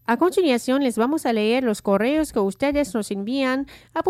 A continuación, les vamos a leer los correos que ustedes nos envían a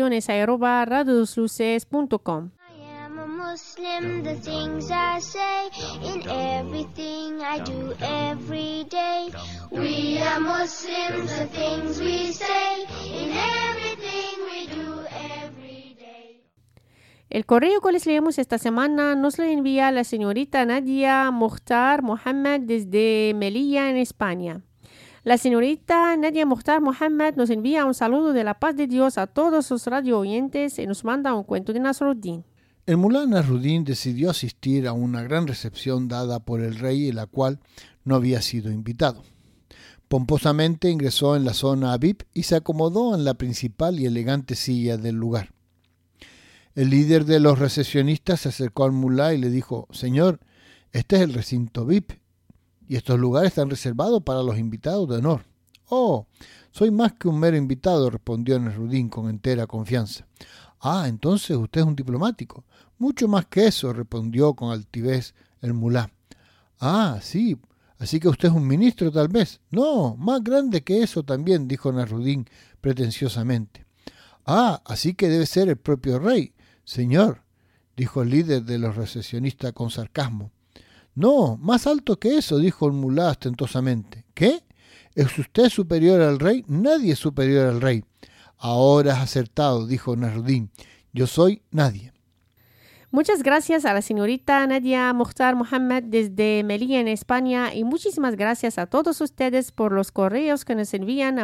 publicaciones@radiosluces.com. Muslim, the things I say, in everything I do every day. We are Muslims, the things we say, in everything we do every day. El correo que les leemos esta semana nos lo envía la señorita Nadia Mukhtar Mohammed desde Melilla, en España. La señorita Nadia Mukhtar Mohammed nos envía un saludo de la paz de Dios a todos sus radio oyentes y nos manda un cuento de Nasruddin. El mulá Nasruddin decidió asistir a una gran recepción dada por el rey en la cual no había sido invitado. Pomposamente ingresó en la zona VIP y se acomodó en la principal y elegante silla del lugar. El líder de los recepcionistas se acercó al mulá y le dijo: «Señor, este es el recinto VIP y estos lugares están reservados para los invitados de honor». «Oh, soy más que un mero invitado», respondió Nasruddin con entera confianza. «Ah, entonces usted es un diplomático». «Mucho más que eso», respondió con altivez el mulá. «Ah, sí, así que usted es un ministro tal vez». «No, más grande que eso también», dijo Nasruddin pretenciosamente. «Ah, así que debe ser el propio rey». «Señor», dijo el líder de los recepcionistas con sarcasmo. «No, más alto que eso», dijo el mulá ostentosamente. «¿Qué? ¿Es usted superior al rey?» «Nadie es superior al rey». «Ahora has acertado», dijo Nasruddin. «Yo soy nadie». Muchas gracias a la señorita Nadia Mukhtar Mohammed desde Melilla, en España, y muchísimas gracias a todos ustedes por los correos que nos envían a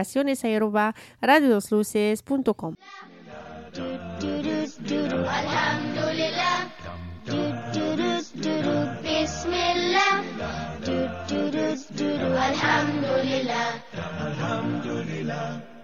publicaciones@radiosluces.com. Alhamdulillah.